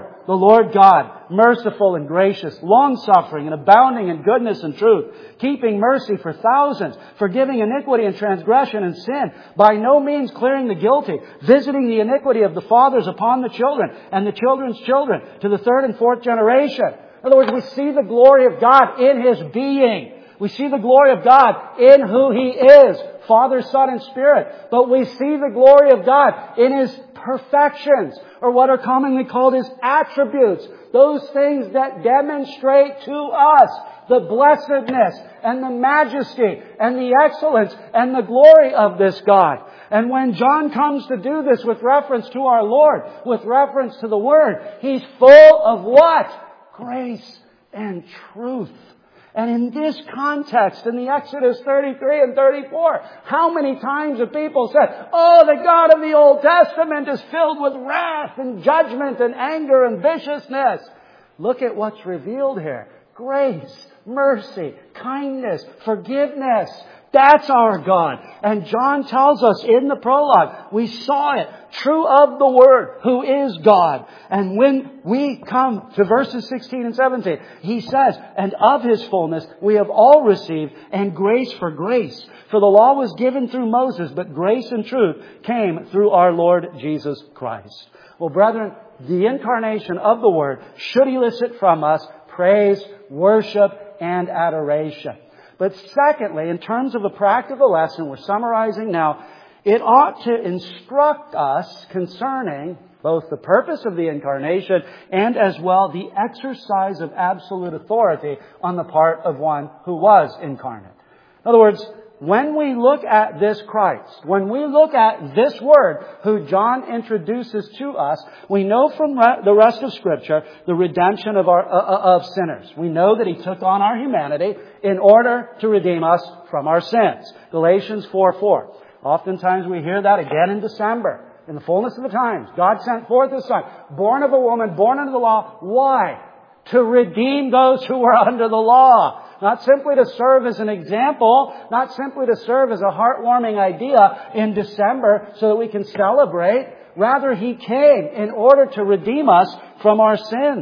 Lord God, merciful and gracious, long-suffering and abounding in goodness and truth, keeping mercy for thousands, forgiving iniquity and transgression and sin, by no means clearing the guilty, visiting the iniquity of the fathers upon the children and the children's children to the third and fourth generation. In other words, we see the glory of God in His being. We see the glory of God in who He is, Father, Son, and Spirit. But we see the glory of God in His perfections, or what are commonly called His attributes. Those things that demonstrate to us the blessedness and the majesty and the excellence and the glory of this God. And when John comes to do this with reference to our Lord, with reference to the Word, he's full of what? Grace and truth. And in this context, in the Exodus 33 and 34, how many times have people said, oh, the God of the Old Testament is filled with wrath and judgment and anger and viciousness. Look at what's revealed here. Grace, mercy, kindness, forgiveness. That's our God. And John tells us in the prologue, we saw it, true of the Word, who is God. And when we come to verses 16 and 17, he says, and of His fullness we have all received, and grace for grace. For the law was given through Moses, but grace and truth came through our Lord Jesus Christ. Well, brethren, the incarnation of the Word should elicit from us praise, worship, and adoration. But secondly, in terms of a practical lesson, we're summarizing now, it ought to instruct us concerning both the purpose of the incarnation and as well the exercise of absolute authority on the part of one who was incarnate. In other words, when we look at this Christ, when we look at this Word who John introduces to us, we know from the rest of Scripture the redemption of sinners. We know that He took on our humanity in order to redeem us from our sins. Galatians 4:4. Oftentimes we hear that again in December. In the fullness of the times, God sent forth His Son, born of a woman, born under the law. Why? To redeem those who were under the law. Not simply to serve as an example, not simply to serve as a heartwarming idea in December so that we can celebrate. Rather, He came in order to redeem us from our sins.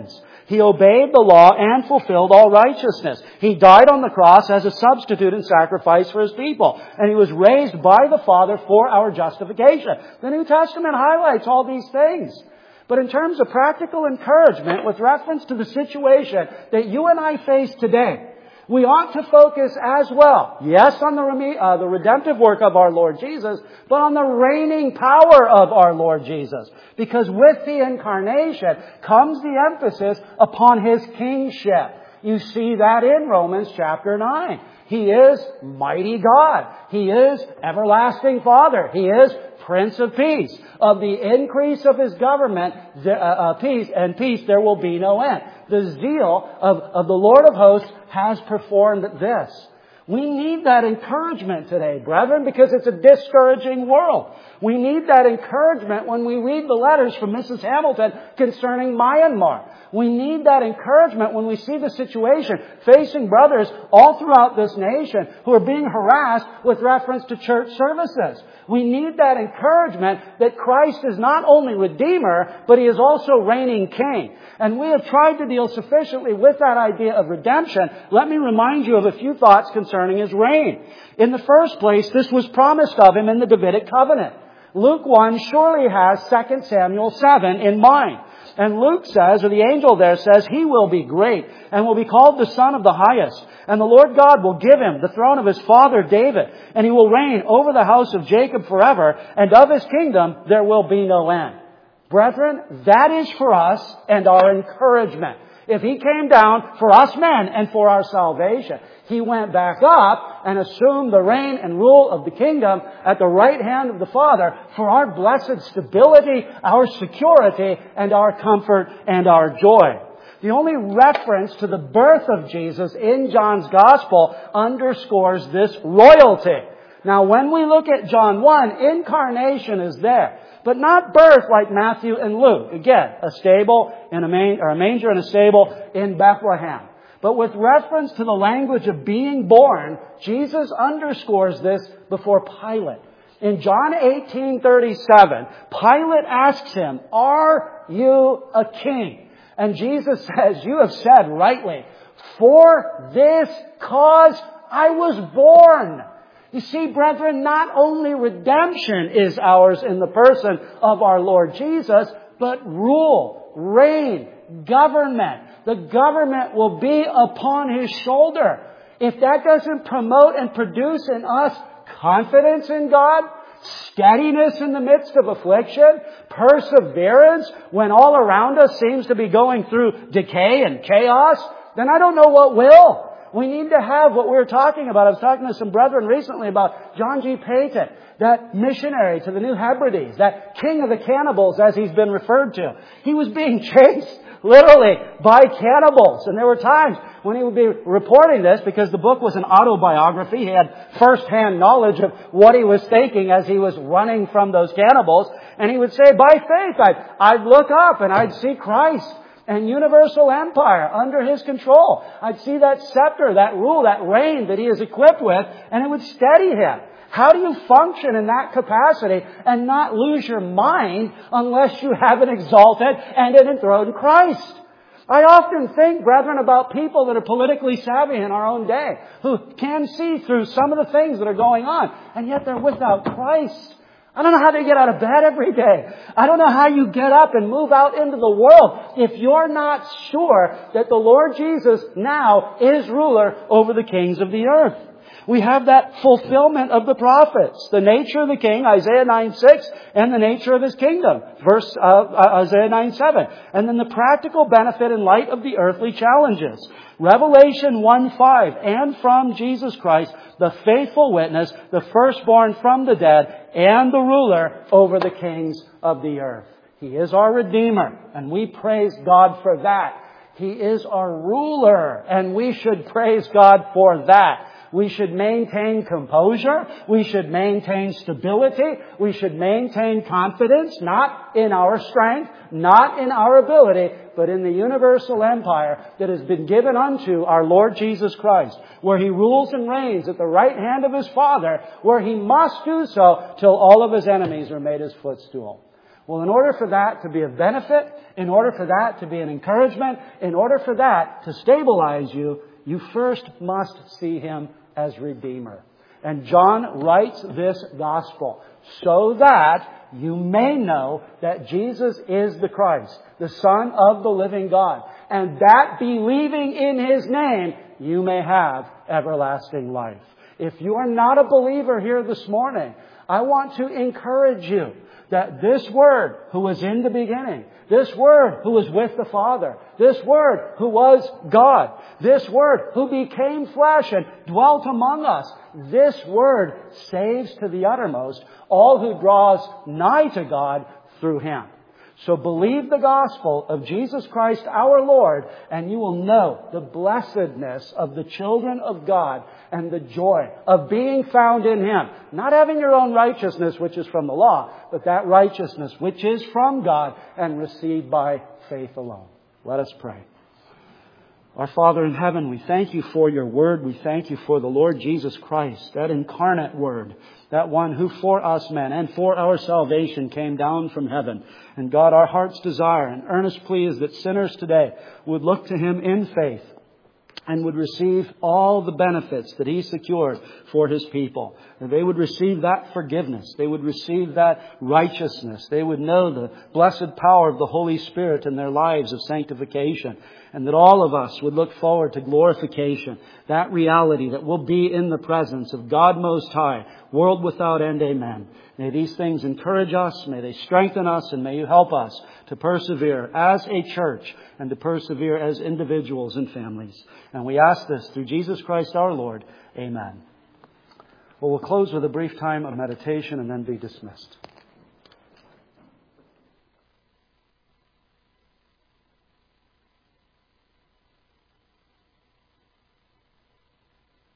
He obeyed the law and fulfilled all righteousness. He died on the cross as a substitute and sacrifice for His people. And He was raised by the Father for our justification. The New Testament highlights all these things. But in terms of practical encouragement with reference to the situation that you and I face today, we ought to focus as well, yes, on the redemptive work of our Lord Jesus, but on the reigning power of our Lord Jesus. Because with the incarnation comes the emphasis upon His kingship. You see that in Romans chapter 9. He is mighty God. He is everlasting Father. He is Prince of Peace. Of the increase of His government, peace, there will be no end. The zeal of the Lord of hosts has performed this. We need that encouragement today, brethren, because it's a discouraging world. We need that encouragement when we read the letters from Mrs. Hamilton concerning Myanmar. We need that encouragement when we see the situation facing brothers all throughout this nation who are being harassed with reference to church services. We need that encouragement that Christ is not only Redeemer, but He is also reigning King. And we have tried to deal sufficiently with that idea of redemption. Let me remind you of a few thoughts concerning His reign. In the first place, this was promised of Him in the Davidic covenant. Luke 1 surely has 2 Samuel 7 in mind. And Luke says, or the angel there says, He will be great and will be called the Son of the Highest. And the Lord God will give Him the throne of His father David. And He will reign over the house of Jacob forever. And of His kingdom there will be no end. Brethren, that is for us and our encouragement. If He came down for us men and for our salvation, He went back up and assumed the reign and rule of the kingdom at the right hand of the Father for our blessed stability, our security, and our comfort and our joy. The only reference to the birth of Jesus in John's Gospel underscores this royalty. Now, when we look at John 1, incarnation is there. But not birth like Matthew and Luke. Again, a stable and a manger and a stable in Bethlehem. But with reference to the language of being born, Jesus underscores this before Pilate. In John 18:37, Pilate asks Him, "Are you a king?" And Jesus says, "You have said rightly, for this cause I was born." You see, brethren, not only redemption is ours in the person of our Lord Jesus, but rule, reign, government. The government will be upon His shoulder. If that doesn't promote and produce in us confidence in God, steadiness in the midst of affliction, perseverance when all around us seems to be going through decay and chaos, then I don't know what will. We need to have what we were talking about. I was talking to some brethren recently about John G. Payton, that missionary to the New Hebrides, that king of the cannibals as he's been referred to. He was being chased literally by cannibals. And there were times when he would be reporting this because the book was an autobiography. He had first-hand knowledge of what he was thinking as he was running from those cannibals. And he would say, by faith, I'd look up and I'd see Christ and universal empire under His control. I'd see that scepter, that rule, that reign that He is equipped with, and it would steady him. How do you function in that capacity and not lose your mind unless you have an exalted and an enthroned Christ? I often think, brethren, about people that are politically savvy in our own day, who can see through some of the things that are going on, and yet they're without Christ. I don't know how they get out of bed every day. I don't know how you get up and move out into the world if you're not sure that the Lord Jesus now is ruler over the kings of the earth. We have that fulfillment of the prophets. The nature of the king, Isaiah 9:6, and the nature of His kingdom, Isaiah 9:7. And then the practical benefit in light of the earthly challenges. Revelation 1:5, and from Jesus Christ, the faithful witness, the firstborn from the dead, and the ruler over the kings of the earth. He is our Redeemer, and we praise God for that. He is our ruler, and we should praise God for that. We should maintain composure. We should maintain stability. We should maintain confidence, not in our strength, not in our ability, but in the universal empire that has been given unto our Lord Jesus Christ, where He rules and reigns at the right hand of His Father, where He must do so till all of His enemies are made His footstool. Well, in order for that to be a benefit, in order for that to be an encouragement, in order for that to stabilize you, you first must see Him as Redeemer. And John writes this gospel so that you may know that Jesus is the Christ, the Son of the living God, and that believing in His name, you may have everlasting life. If you are not a believer here this morning, I want to encourage you that this Word who was in the beginning, this Word who was with the Father, this Word who was God, this Word who became flesh and dwelt among us, this Word saves to the uttermost all who draws nigh to God through Him. So believe the gospel of Jesus Christ our Lord, and you will know the blessedness of the children of God and the joy of being found in Him. Not having your own righteousness, which is from the law, but that righteousness which is from God and received by faith alone. Let us pray. Our Father in heaven, we thank You for Your Word. We thank You for the Lord Jesus Christ, that incarnate Word, that one who for us men and for our salvation came down from heaven. And God, our heart's desire and earnest plea is that sinners today would look to Him in faith and would receive all the benefits that He secured for His people. And they would receive that forgiveness. They would receive that righteousness. They would know the blessed power of the Holy Spirit in their lives of sanctification. And that all of us would look forward to glorification, that reality that will be in the presence of God Most High, world without end. Amen. May these things encourage us, may they strengthen us, and may You help us to persevere as a church and to persevere as individuals and families. And we ask this through Jesus Christ our Lord. Amen. Well, we'll close with a brief time of meditation and then be dismissed.